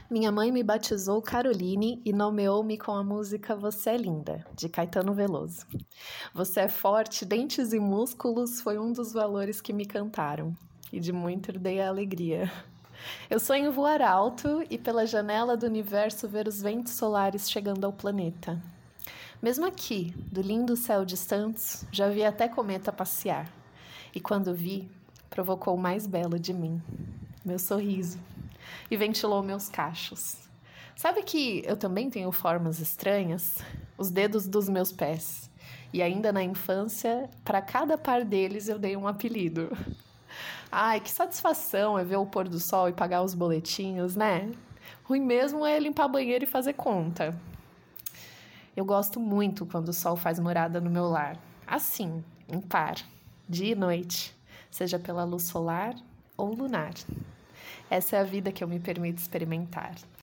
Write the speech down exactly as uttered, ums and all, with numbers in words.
Minha mãe me batizou Caroline e nomeou-me com a música Você é Linda, de Caetano Veloso. Você é forte, dentes e músculos foi um dos valores que me cantaram, e de muito herdei a alegria. Eu sonho voar alto e pela janela do universo ver os ventos solares chegando ao planeta. Mesmo aqui, do lindo céu distante, já vi até cometa passear. E quando vi, provocou o mais belo de mim, meu sorriso, e ventilou meus cachos. Sabe que eu também tenho formas estranhas? Os dedos dos meus pés. E ainda na infância, para cada par deles eu dei um apelido. Ai, que satisfação é ver o pôr do sol e pagar os boletinhos, né? Ruim mesmo é limpar banheiro e fazer conta. Eu gosto muito quando o sol faz morada no meu lar. Assim, em par, dia e noite, seja pela luz solar ou lunar. Essa é a vida que eu me permito experimentar.